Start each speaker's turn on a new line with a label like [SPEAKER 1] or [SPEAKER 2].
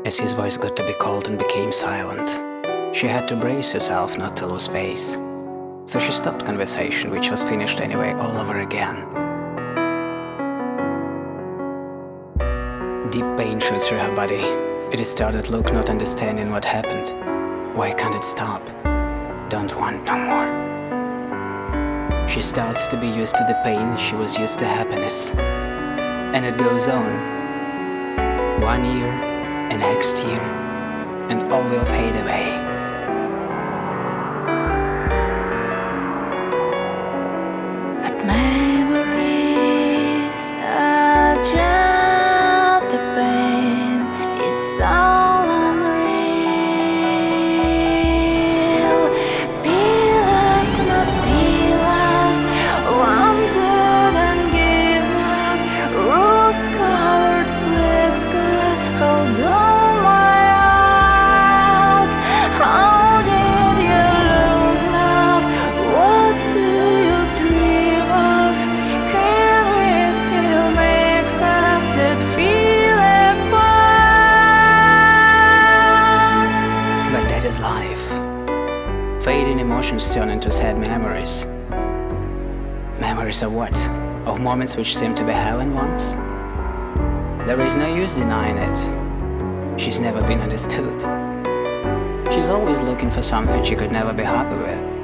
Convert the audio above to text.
[SPEAKER 1] As his voice got to be cold and became silent, she had to brace herself not to lose face. So she stopped conversation, which was finished anyway, all over again. Deep pain shoots through her body. It started look, not understanding what happened. Why can't it stop? Don't want no more. She starts to be used to the pain, she was used to happiness. And it goes on. 1 year, and next year, and all will fade away.
[SPEAKER 2] But memories are just the pain. It's all unreal. Be loved, not be loved. Wanted and given up. Rose-colored black sky. Hold on my heart. How did you lose love? What do you dream of? Can we still make up that feel apart?
[SPEAKER 1] But that is life. Fading emotions turn into sad memories. Memories of what? Of moments which seem to be heaven once? There is no use denying it. She's never been understood. She's always looking for something she could never be happy with.